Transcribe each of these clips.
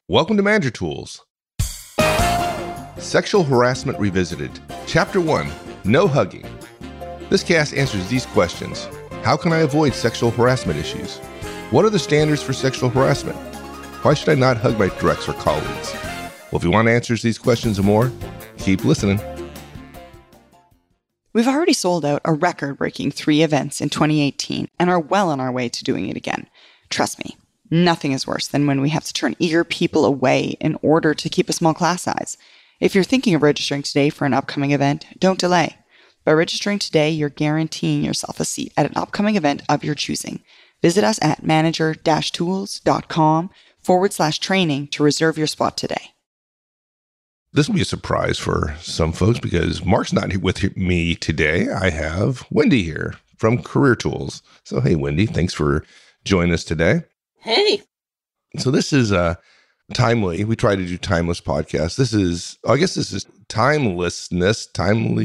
Welcome to Manager Tools. Sexual Harassment Revisited. Chapter 1, No Hugging. This cast answers these questions. How can I avoid sexual harassment issues? What are the standards for sexual harassment? Why should I not hug my directs or colleagues? Well, if you want answers to these questions and more, keep listening. We've already sold out a record-breaking 3 events in 2018 and are well on our way to doing it again. Trust me, nothing is worse than when we have to turn eager people away in order to keep a small class size. If you're thinking of registering today for an upcoming event, don't delay. By registering today, you're guaranteeing yourself a seat at an upcoming event of your choosing. Visit us at manager-tools.com/training to reserve your spot today. This will be a surprise for some folks because Mark's not here with me today. I have Wendy here from Career Tools. So, hey, Wendy, thanks for joining us today. Hey. So this is timely. We try to do timeless podcasts. This is timelessness.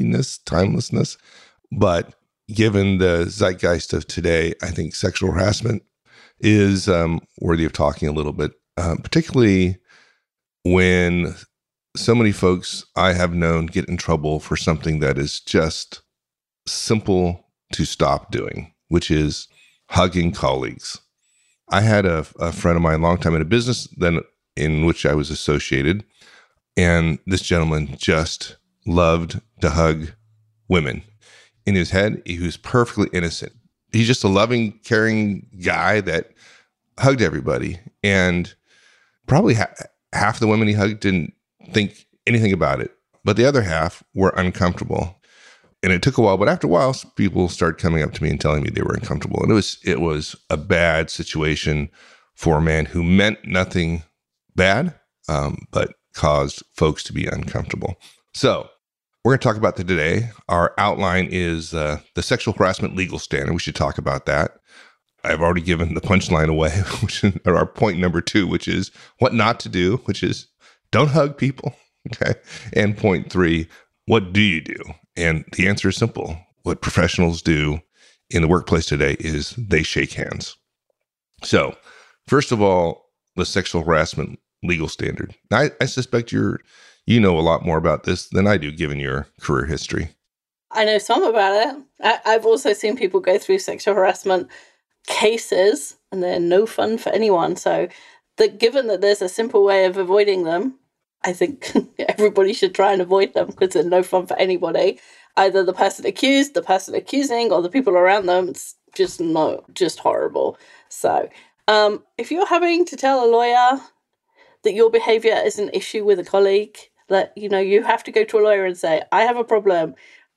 But given the zeitgeist of today, I think sexual harassment is worthy of talking a little bit, particularly when so many folks I have known get in trouble for something that is just simple to stop doing, which is hugging colleagues. I had a friend of mine a long time in a business then in which I was associated, and this gentleman just loved to hug women. In his head, he was perfectly innocent. He's just a loving, caring guy that hugged everybody, and probably half the women he hugged didn't think anything about it, but the other half were uncomfortable. And it took a while, but after a while, people started coming up to me and telling me they were uncomfortable. And it was a bad situation for a man who meant nothing bad, but caused folks to be uncomfortable. So we're going to talk about that today. Our outline is the sexual harassment legal standard. We should talk about that. I've already given the punchline away, which is our point number 2, which is what not to do, which is don't hug people, okay? And point 3, what do you do? And the answer is simple. What professionals do in the workplace today is they shake hands. So, first of all, the sexual harassment legal standard. Now, I suspect you know a lot more about this than I do, given your career history. I know some about it. I've also seen people go through sexual harassment cases, and they're no fun for anyone. So, given that there's a simple way of avoiding them, I think everybody should try and avoid them because they're no fun for anybody. Either the person accused, the person accusing, or the people around them. It's just horrible. So, if you're having to tell a lawyer that your behavior is an issue with a colleague, that, you have to go to a lawyer and say, I have a problem.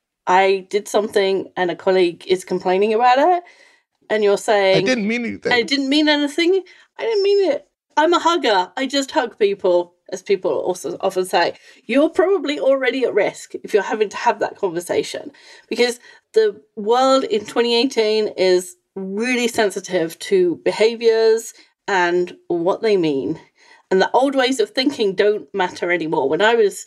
I did something and a colleague is complaining about it. And you're saying, I didn't mean anything. I didn't mean anything. I didn't mean it. I'm a hugger. I just hug people, as people also often say. You're probably already at risk if you're having to have that conversation, because the world in 2018 is really sensitive to behaviors and what they mean. And the old ways of thinking don't matter anymore. When I was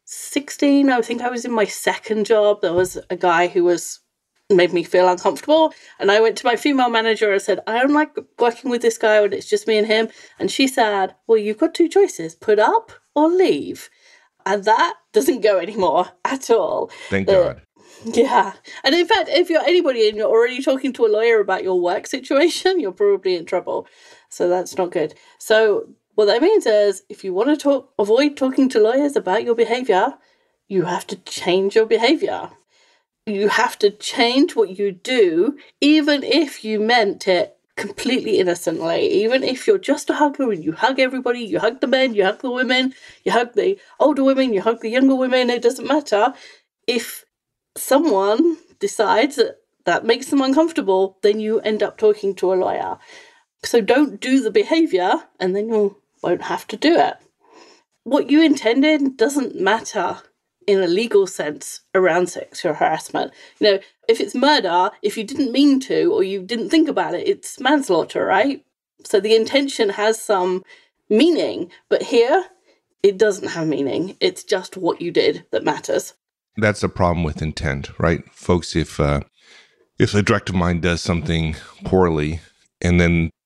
16, I think I was in my second job, there was a guy who made me feel uncomfortable. And I went to my female manager and said, I don't like working with this guy when it's just me and him. And she said, well, you've got 2 choices, put up or leave. And that doesn't go anymore at all. Thank God. Yeah. And in fact, if you're anybody and you're already talking to a lawyer about your work situation, you're probably in trouble. So that's not good. So what that means is if you want to avoid talking to lawyers about your behavior, you have to change your behavior. You have to change what you do, even if you meant it completely innocently. Even if you're just a hugger and you hug everybody, you hug the men, you hug the women, you hug the older women, you hug the younger women, it doesn't matter. If someone decides that makes them uncomfortable, then you end up talking to a lawyer. So don't do the behavior and then you won't have to do it. What you intended doesn't matter in a legal sense around sexual harassment. If it's murder, if you didn't mean to or you didn't think about it, it's manslaughter, right? So the intention has some meaning, but here it doesn't have meaning. It's just what you did that matters. That's the problem with intent, right? Folks, if a director of mine does something poorly and then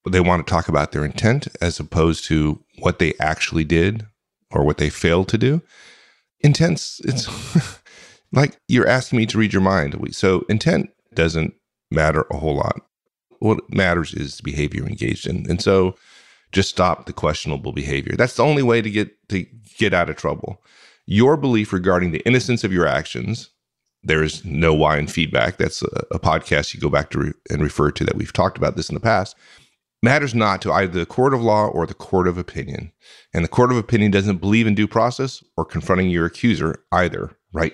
they want to talk about their intent as opposed to what they actually did or what they failed to do. Intent's, it's like you're asking me to read your mind. So intent doesn't matter a whole lot. What matters is the behavior engaged in. And so just stop the questionable behavior. That's the only way to get out of trouble. Your belief regarding the innocence of your actions, there is no why in feedback. That's a podcast you go back to and refer to that we've talked about this in the past. Matters not to either the court of law or the court of opinion. And the court of opinion doesn't believe in due process or confronting your accuser either right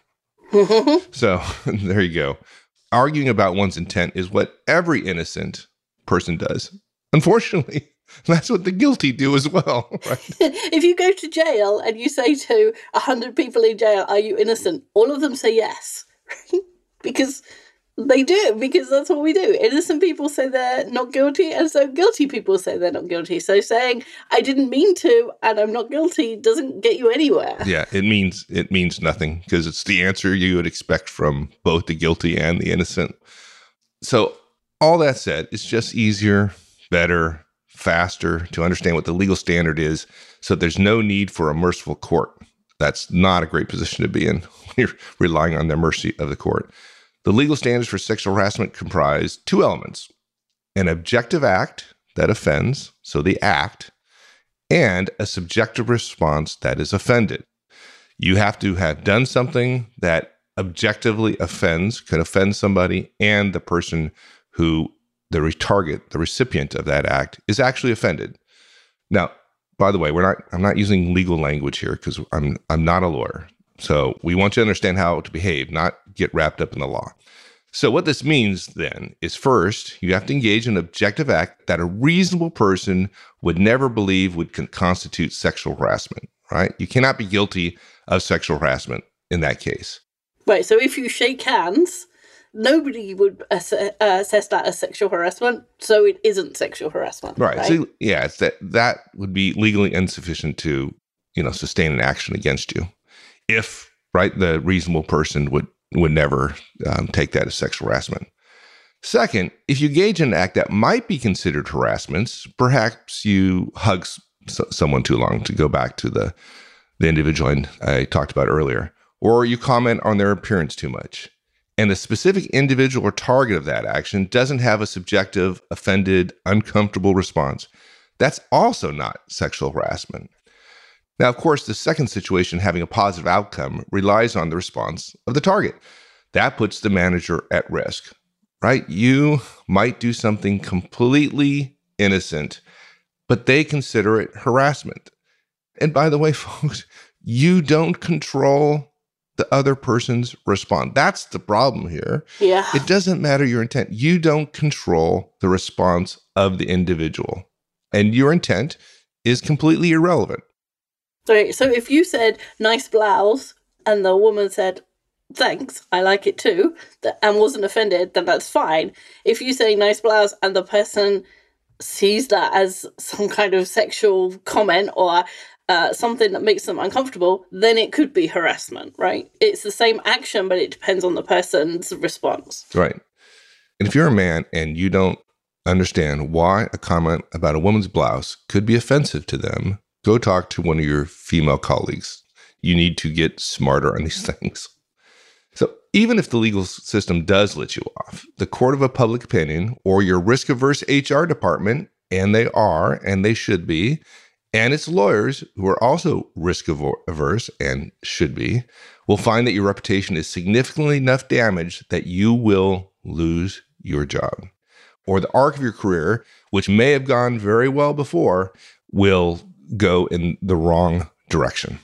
now. So there you go. Arguing about one's intent is what every innocent person does. Unfortunately, that's what the guilty do as well. Right? If you go to jail and you say to 100 people in jail, are you innocent? All of them say yes. Because they do, because that's what we do. Innocent people say they're not guilty, and so guilty people say they're not guilty. So saying, I didn't mean to, and I'm not guilty, doesn't get you anywhere. Yeah, it means nothing, because it's the answer you would expect from both the guilty and the innocent. So all that said, it's just easier, better, faster to understand what the legal standard is, so there's no need for a merciful court. That's not a great position to be in when you're relying on the mercy of the court. The legal standards for sexual harassment comprise two elements: an objective act that offends, so the act, and a subjective response that is offended. You have to have done something that objectively offends, could offend somebody, and the person who the target, the recipient of that act, is actually offended. Now, by the way, I'm not using legal language here because I'm not a lawyer. So we want you to understand how to behave, not get wrapped up in the law. So what this means then is, first, you have to engage in an objective act that a reasonable person would never believe would constitute sexual harassment, right? You cannot be guilty of sexual harassment in that case. Right, so if you shake hands, nobody would assess that as sexual harassment, so it isn't sexual harassment. Right. So yeah, it's that would be legally insufficient to, sustain an action against you. If, right, the reasonable person would never take that as sexual harassment. Second, if you engage in an act that might be considered harassment, perhaps you hug someone too long, to go back to the individual I talked about earlier, or you comment on their appearance too much, and the specific individual or target of that action doesn't have a subjective, offended, uncomfortable response, that's also not sexual harassment. Now, of course, the second situation, having a positive outcome, relies on the response of the target. That puts the manager at risk, right? You might do something completely innocent, but they consider it harassment. And by the way, folks, you don't control the other person's response. That's the problem here. Yeah. It doesn't matter your intent. You don't control the response of the individual, and your intent is completely irrelevant. Right, so if you said, nice blouse, and the woman said, thanks, I like it too, and wasn't offended, then that's fine. If you say nice blouse and the person sees that as some kind of sexual comment or something that makes them uncomfortable, then it could be harassment, right? It's the same action, but it depends on the person's response. Right. And if you're a man and you don't understand why a comment about a woman's blouse could be offensive to them, go talk to one of your female colleagues. You need to get smarter on these things. So even if the legal system does let you off, the court of a public opinion or your risk-averse HR department, and they are, and they should be, and its lawyers, who are also risk-averse and should be, will find that your reputation is significantly enough damaged that you will lose your job. Or the arc of your career, which may have gone very well before, will go in the wrong direction.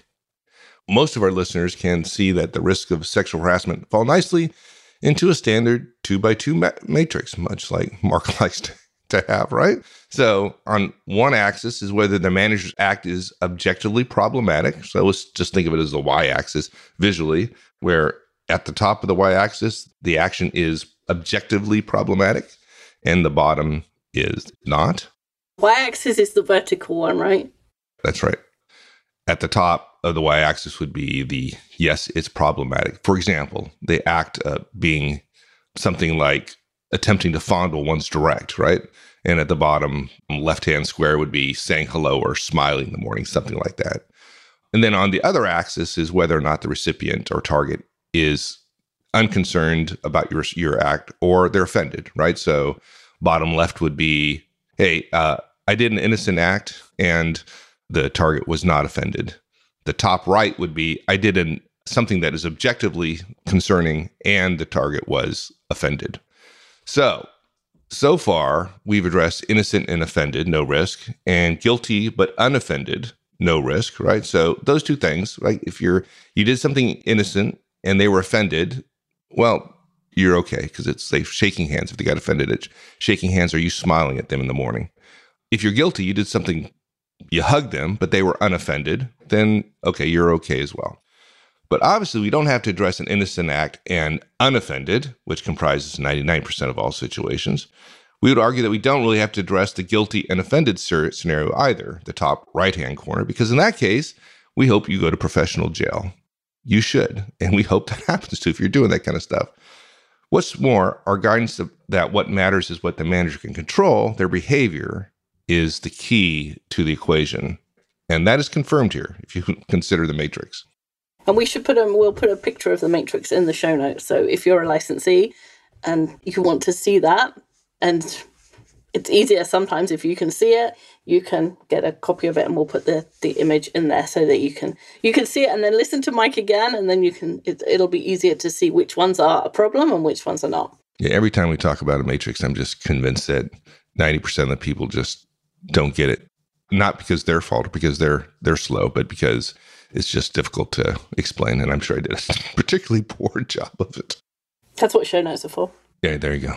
Most of our listeners can see that the risks of sexual harassment fall nicely into a standard 2x2 matrix, much like Mark likes to have, right? So on one axis is whether the manager's act is objectively problematic. So let's just think of it as the y-axis visually, where at the top of the y-axis, the action is objectively problematic, and the bottom is not. Y-axis is the vertical one, right? That's right. At the top of the y-axis would be the, yes, it's problematic. For example, the act being something like attempting to fondle one's direct, right? And at the bottom left-hand square would be saying hello or smiling in the morning, something like that. And then on the other axis is whether or not the recipient or target is unconcerned about your act or they're offended, right? So bottom left would be, hey, I did an innocent act and the target was not offended. The top right would be, I did something that is objectively concerning and the target was offended. So far, we've addressed innocent and offended, no risk, and guilty but unoffended, no risk, right? So those two things, right? If you did something innocent and they were offended, well, you're okay because it's like shaking hands. If they got offended at shaking hands, are you smiling at them in the morning? If you're guilty, you did something, you hugged them, but they were unoffended, then okay, you're okay as well. But obviously, we don't have to address an innocent act and unoffended, which comprises 99% of all situations. We would argue that we don't really have to address the guilty and offended scenario either, the top right-hand corner, because in that case, we hope you go to professional jail. You should, and we hope that happens too if you're doing that kind of stuff. What's more, our guidance that what matters is what the manager can control, their behavior is the key to the equation. And that is confirmed here, if you consider the matrix. And we'll put a picture of the matrix in the show notes. So if you're a licensee and you want to see that, and it's easier sometimes if you can see it, you can get a copy of it and we'll put the image in there so that you can see it and then listen to Mike again, and then it'll be easier to see which ones are a problem and which ones are not. Yeah, every time we talk about a matrix, I'm just convinced that 90% of the people just don't get it. Not because they're fault or because they're slow, but because it's just difficult to explain. And I'm sure I did a particularly poor job of it. That's what show notes are for. Yeah, there you go.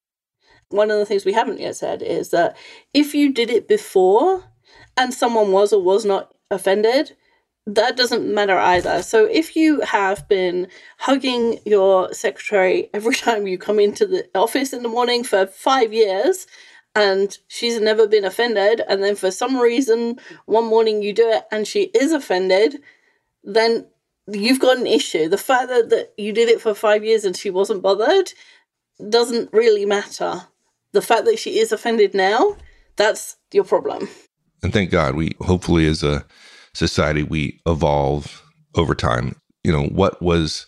One of the things we haven't yet said is that if you did it before and someone was or was not offended, that doesn't matter either. So if you have been hugging your secretary every time you come into the office in the morning for 5 years, and she's never been offended, and then for some reason, one morning you do it and she is offended, then you've got an issue. The fact that you did it for 5 years and she wasn't bothered doesn't really matter. The fact that she is offended now, that's your problem. And thank God, we hopefully as a society, we evolve over time. You know, what was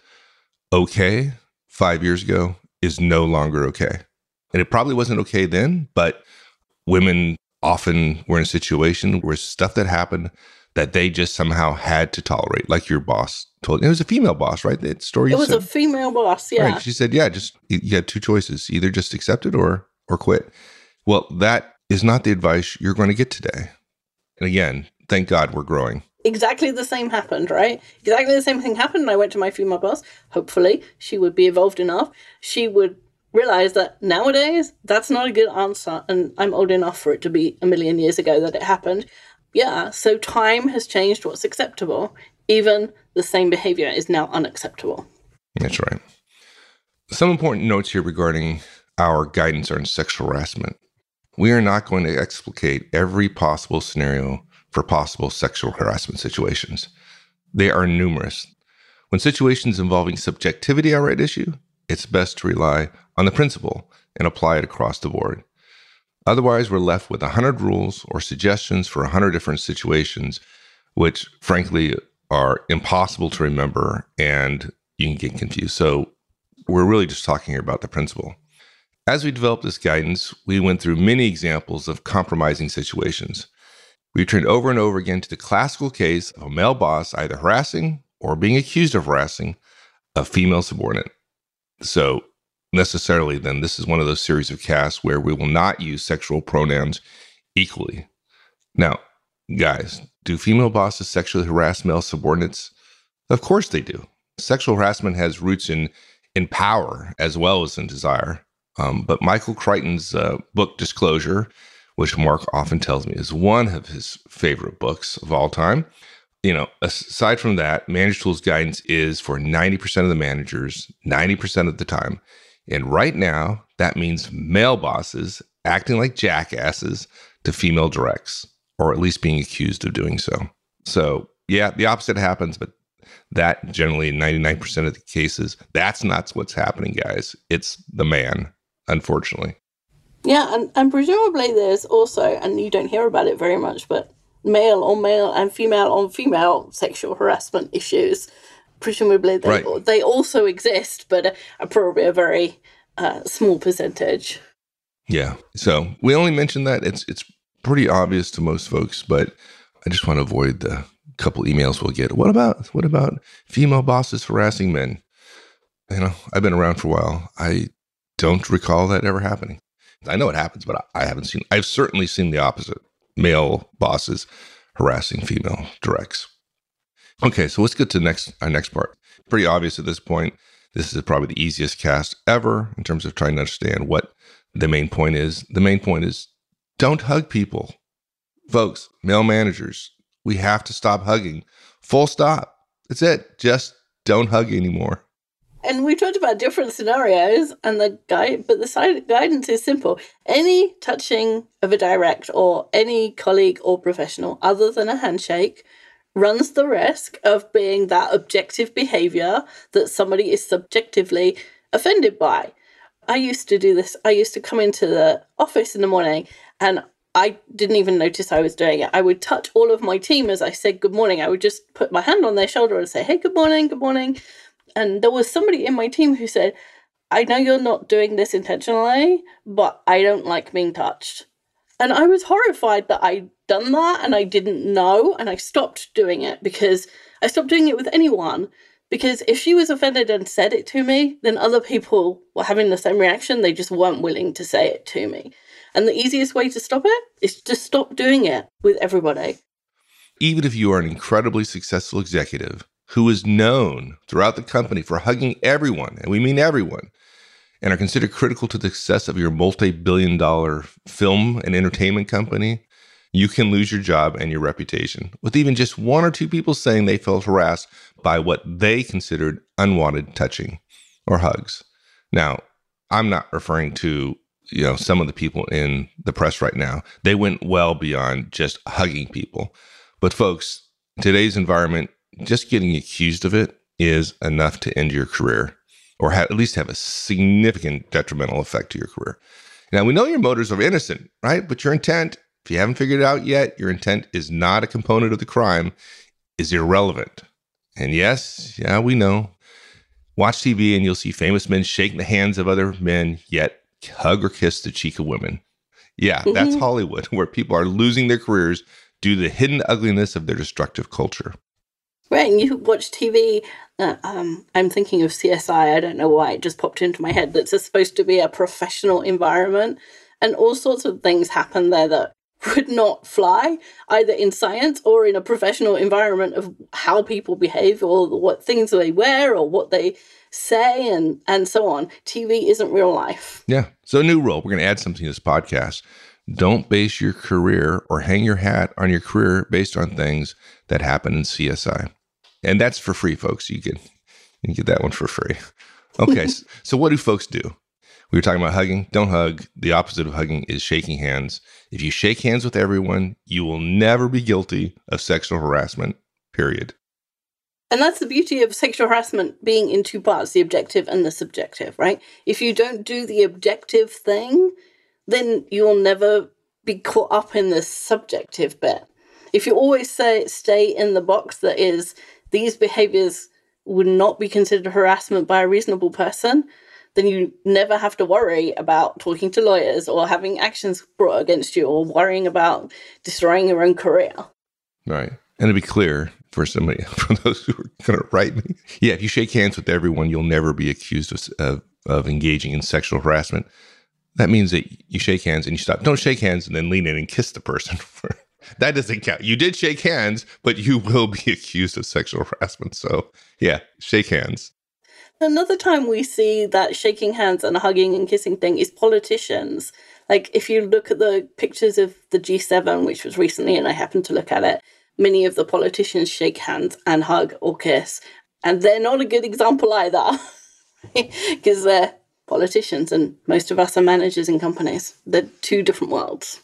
okay 5 years ago is no longer okay. And it probably wasn't okay then, but women often were in a situation where stuff that happened that they just somehow had to tolerate, like your boss told. It was a female boss, right? That story. It was a female boss, yeah. Right. She said, yeah, just you had two choices, either just accept it or quit. Well, that is not the advice you're going to get today. And again, thank God we're growing. Exactly the same happened, right? Exactly the same thing happened. And I went to my female boss. Hopefully, she would be evolved enough. She would realize that nowadays, that's not a good answer. And I'm old enough for it to be a million years ago that it happened. Yeah, so time has changed what's acceptable. Even the same behavior is now unacceptable. That's right. Some important notes here regarding our guidance on sexual harassment. We are not going to explicate every possible scenario for possible sexual harassment situations. They are numerous. When situations involving subjectivity are at issue, it's best to rely on the principle and apply it across the board. Otherwise, we're left with 100 rules or suggestions for 100 different situations, which frankly are impossible to remember and you can get confused. So we're really just talking here about the principle. As we developed this guidance, we went through many examples of compromising situations. We returned over and over again to the classical case of a male boss either harassing or being accused of harassing a female subordinate. So necessarily, then, this is one of those series of casts where we will not use sexual pronouns equally. Now, guys, do female bosses sexually harass male subordinates? Of course they do. Sexual harassment has roots in power as well as in desire. But Michael Crichton's book Disclosure, which Mark often tells me is one of his favorite books of all time. You know, aside from that, Manage Tools guidance is for 90% of the managers, 90% of the time. And right now, that means male bosses acting like jackasses to female directs, or at least being accused of doing so. So, yeah, the opposite happens, but that generally in 99% of the cases, that's not what's happening, guys. It's the man. unfortunately. Yeah, and presumably there's also, and you don't hear about it very much, but male on male and female on female sexual harassment issues. Presumably they also exist, but are probably a very small percentage. Yeah. So we only mentioned that. It's pretty obvious to most folks, but I just want to avoid the couple emails we'll get. What about female bosses harassing men? I've been around for a while. I don't recall that ever happening. I know it happens, but I've certainly seen the opposite. Male bosses harassing female directs. Okay, so let's get to our next part. Pretty obvious at this point. This is probably the easiest cast ever in terms of trying to understand what the main point is. The main point is don't hug people. Folks, male managers, we have to stop hugging. Full stop. That's it. Just don't hug anymore. And we talked about different scenarios, and the guidance is simple. Any touching of a direct or any colleague or professional other than a handshake runs the risk of being that objective behavior that somebody is subjectively offended by. I used to do this. I used to come into the office in the morning and I didn't even notice I was doing it. I would touch all of my team as I said good morning. I would just put my hand on their shoulder and say, hey, good morning, good morning. And there was somebody in my team who said, I know you're not doing this intentionally, but I don't like being touched. And I was horrified that I'd done that and I didn't know. And I stopped doing it because I stopped doing it with anyone. Because if she was offended and said it to me, then other people were having the same reaction. They just weren't willing to say it to me. And the easiest way to stop it is to stop doing it with everybody. Even if you are an incredibly successful executive who is known throughout the company for hugging everyone, and we mean everyone, and are considered critical to the success of your multi-billion-dollar film and entertainment company, you can lose your job and your reputation with even just one or two people saying they felt harassed by what they considered unwanted touching or hugs. Now, I'm not referring to, some of the people in the press right now. They went well beyond just hugging people. But folks, in today's environment, just getting accused of it is enough to end your career or at least have a significant detrimental effect to your career. Now, we know your motives are innocent, right? But your intent, if you haven't figured it out yet, your intent is not a component of the crime, is irrelevant. And yes, we know. Watch TV and you'll see famous men shaking the hands of other men, yet hug or kiss the cheek of women. Yeah, that's Hollywood, where people are losing their careers due to the hidden ugliness of their destructive culture. Right, and you watch TV, I'm thinking of CSI, I don't know why, it just popped into my head, that's supposed to be a professional environment, and all sorts of things happen there that would not fly, either in science or in a professional environment of how people behave or what things they wear or what they say and so on. TV isn't real life. Yeah, so a new rule, we're going to add something to this podcast. Don't base your career or hang your hat on your career based on things that happen in CSI. And that's for free, folks. You can get that one for free. Okay, so what do folks do? We were talking about hugging. Don't hug. The opposite of hugging is shaking hands. If you shake hands with everyone, you will never be guilty of sexual harassment, period. And that's the beauty of sexual harassment being in two parts, the objective and the subjective, right? If you don't do the objective thing, then you'll never be caught up in the subjective bit. If you always stay in the box that is, these behaviors would not be considered harassment by a reasonable person, then you never have to worry about talking to lawyers or having actions brought against you or worrying about destroying your own career. Right. And to be clear, for those who are going to write me, if you shake hands with everyone, you'll never be accused of engaging in sexual harassment. That means that you shake hands and you stop. Don't shake hands and then lean in and kiss the person. That doesn't count. You did shake hands, but you will be accused of sexual harassment. So, shake hands. Another time we see that shaking hands and hugging and kissing thing is politicians. Like, if you look at the pictures of the G7, which was recently, and I happened to look at it, many of the politicians shake hands and hug or kiss. And they're not a good example either, because they're politicians and most of us are managers in companies. They're two different worlds.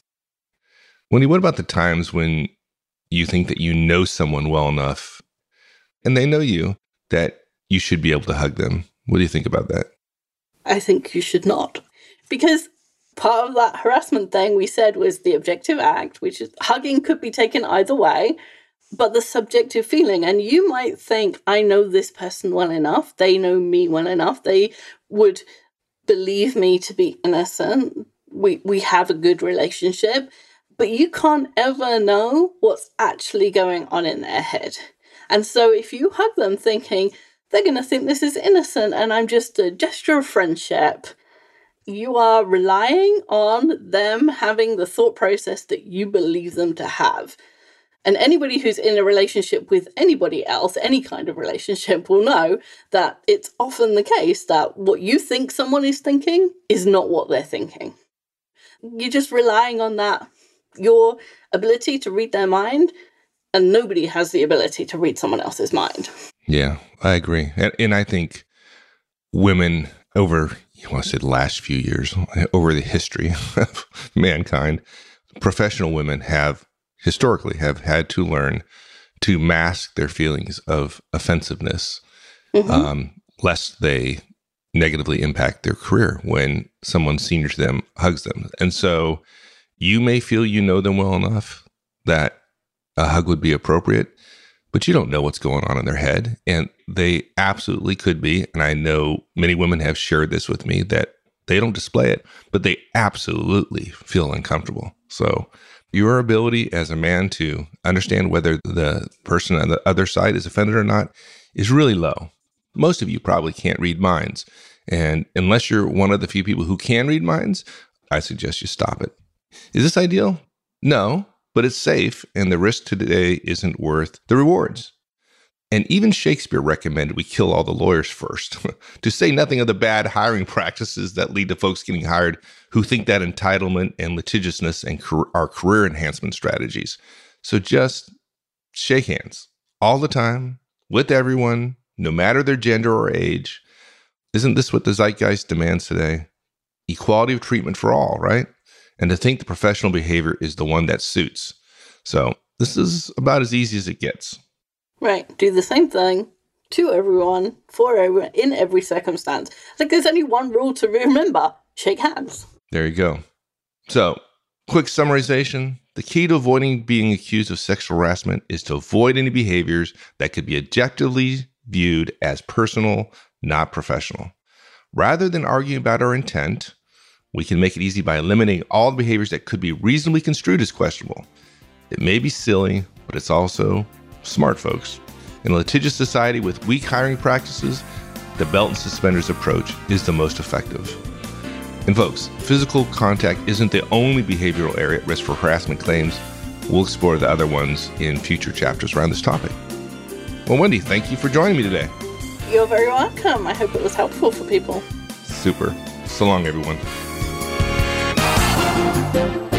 Wendy, what about the times when you think that you know someone well enough and they know you that you should be able to hug them? What do you think about that? I think you should not. Because part of that harassment thing we said was the objective act, which is hugging could be taken either way, but the subjective feeling. And you might think, I know this person well enough, they know me well enough, they would believe me to be innocent, we have a good relationship, but you can't ever know what's actually going on in their head. And so if you hug them thinking, they're going to think this is innocent and I'm just a gesture of friendship, you are relying on them having the thought process that you believe them to have. And anybody who's in a relationship with anybody else, any kind of relationship, will know that it's often the case that what you think someone is thinking is not what they're thinking. You're just relying on that, your ability to read their mind, and nobody has the ability to read someone else's mind. Yeah, I agree. And I think women over, you want to say the last few years, over the history of mankind, professional women historically have had to learn to mask their feelings of offensiveness, lest they negatively impact their career when someone senior to them hugs them. And so you may feel you know them well enough that a hug would be appropriate, but you don't know what's going on in their head. And they absolutely could be. And I know many women have shared this with me that they don't display it, but they absolutely feel uncomfortable. So your ability as a man to understand whether the person on the other side is offended or not is really low. Most of you probably can't read minds. And unless you're one of the few people who can read minds, I suggest you stop it. Is this ideal? No, but it's safe, and the risk today isn't worth the rewards. And even Shakespeare recommended we kill all the lawyers first, to say nothing of the bad hiring practices that lead to folks getting hired who think that entitlement and litigiousness and are career enhancement strategies. So just shake hands all the time with everyone, no matter their gender or age. Isn't this what the zeitgeist demands today? Equality of treatment for all, right? And to think the professional behavior is the one that suits. So this is about as easy as it gets. Right. Do the same thing to everyone, for everyone, in every circumstance. Like there's only one rule to remember. Shake hands. There you go. So, quick summarization. The key to avoiding being accused of sexual harassment is to avoid any behaviors that could be objectively viewed as personal, not professional. Rather than arguing about our intent, we can make it easy by eliminating all the behaviors that could be reasonably construed as questionable. It may be silly, but it's also smart, folks. In a litigious society with weak hiring practices, the belt and suspenders approach is the most effective. And folks, physical contact isn't the only behavioral area at risk for harassment claims. We'll explore the other ones in future chapters around this topic. Well, Wendy, thank you for joining me today. You're very welcome. I hope it was helpful for people. Super. So long, everyone.